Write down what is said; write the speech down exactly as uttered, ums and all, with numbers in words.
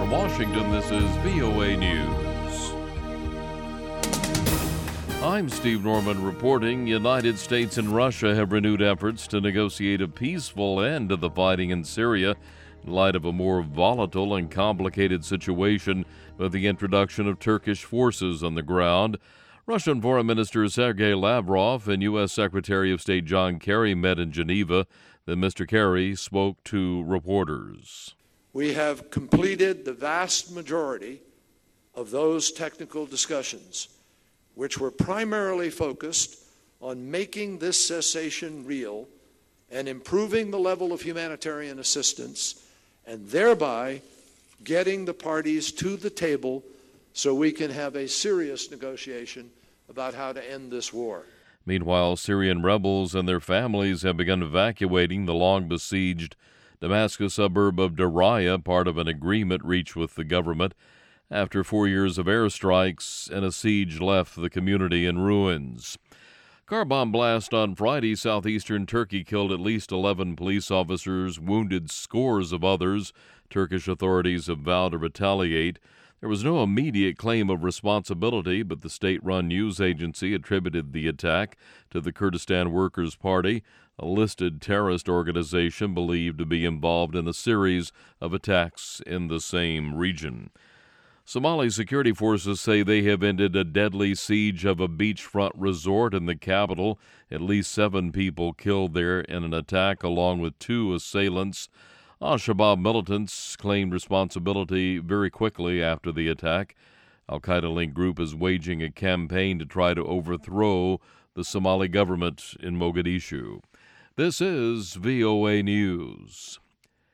From Washington, this is V O A News. I'm Steve Norman reporting. United States and Russia have renewed efforts to negotiate a peaceful end to the fighting in Syria in light of a more volatile and complicated situation with the introduction of Turkish forces on the ground. Russian Foreign Minister Sergei Lavrov and U S Secretary of State John Kerry met in Geneva. Then Mister Kerry spoke to reporters. We have completed the vast majority of those technical discussions, which were primarily focused on making this cessation real and improving the level of humanitarian assistance, and thereby getting the parties to the table so we can have a serious negotiation about how to end this war. Meanwhile, Syrian rebels and their families have begun evacuating the long-besieged Damascus suburb of Daraya, part of an agreement reached with the government. After four years of airstrikes and a siege left the community in ruins. Car bomb blast on Friday, southeastern Turkey killed at least eleven police officers, wounded scores of others. Turkish authorities have vowed to retaliate. There was no immediate claim of responsibility, but the state-run news agency attributed the attack to the Kurdistan Workers' Party, a listed terrorist organization believed to be involved in a series of attacks in the same region. Somali security forces say they have ended a deadly siege of a beachfront resort in the capital. At least seven people killed there in an attack, along with two assailants. Al-Shabaab militants claimed responsibility very quickly after the attack. Al-Qaeda-linked group is waging a campaign to try to overthrow the Somali government in Mogadishu. This is V O A News.